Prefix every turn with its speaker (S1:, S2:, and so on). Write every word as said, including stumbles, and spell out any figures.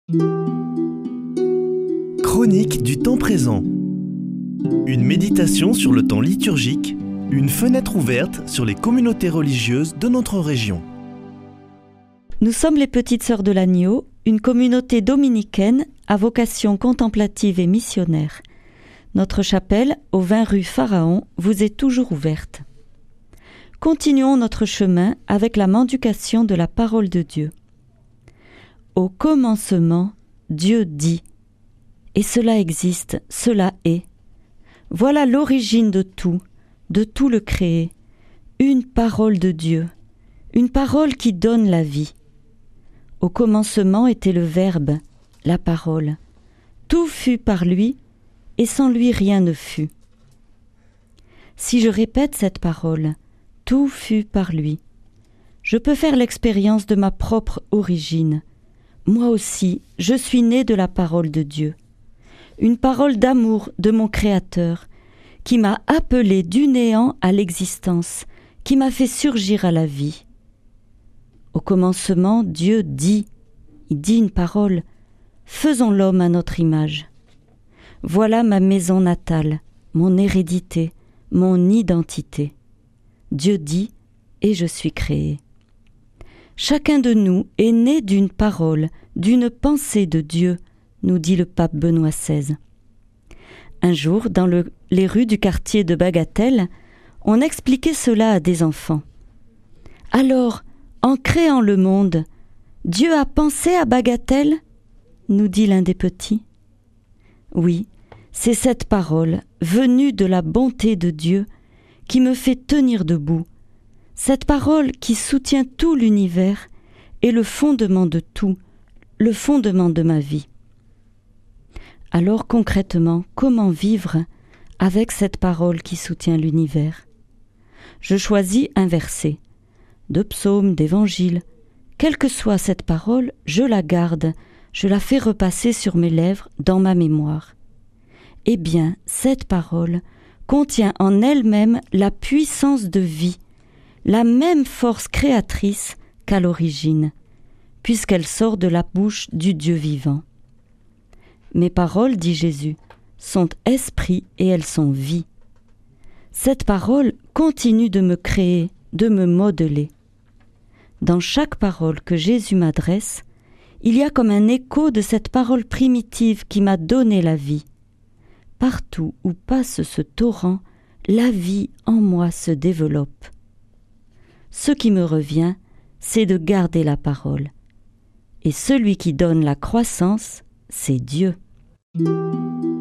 S1: Chronique du temps présent. Une méditation sur le temps liturgique, une fenêtre ouverte sur les communautés religieuses de notre région.
S2: Nous sommes les Petites Sœurs de l'Agneau, une communauté dominicaine à vocation contemplative et missionnaire. Notre chapelle, au vingt rue Pharaon, vous est toujours ouverte. Continuons notre chemin avec la mendication de la parole de Dieu. Au commencement, Dieu dit, et cela existe, cela est. Voilà l'origine de tout, de tout le créé, une parole de Dieu, une parole qui donne la vie. Au commencement était le Verbe, la parole. Tout fut par lui, et sans lui rien ne fut. Si je répète cette parole, tout fut par lui, je peux faire l'expérience de ma propre origine. Moi aussi, je suis né de la parole de Dieu. Une parole d'amour de mon Créateur, qui m'a appelé du néant à l'existence, qui m'a fait surgir à la vie. Au commencement, Dieu dit, il dit une parole, faisons l'homme à notre image. Voilà ma maison natale, mon hérédité, mon identité. Dieu dit, et je suis créé. Chacun de nous est né d'une parole, d'une pensée de Dieu, nous dit le pape Benoît seize. Un jour, dans le, les rues du quartier de Bagatelle, on expliquait cela à des enfants. Alors, en créant le monde, Dieu a pensé à Bagatelle, nous dit l'un des petits. Oui, c'est cette parole, venue de la bonté de Dieu, qui me fait tenir debout. Cette parole qui soutient tout l'univers est le fondement de tout, le fondement de ma vie. Alors concrètement, comment vivre avec cette parole qui soutient l'univers ? Je choisis un verset, de psaume, d'évangile. Quelle que soit cette parole, je la garde, je la fais repasser sur mes lèvres, dans ma mémoire. Eh bien, cette parole contient en elle-même la puissance de vie, la même force créatrice qu'à l'origine, puisqu'elle sort de la bouche du Dieu vivant. Mes paroles, dit Jésus, sont esprit et elles sont vie. Cette parole continue de me créer, de me modeler. Dans chaque parole que Jésus m'adresse, il y a comme un écho de cette parole primitive qui m'a donné la vie. Partout où passe ce torrent, la vie en moi se développe. Ce qui me revient, c'est de garder la parole. Et celui qui donne la croissance, c'est Dieu.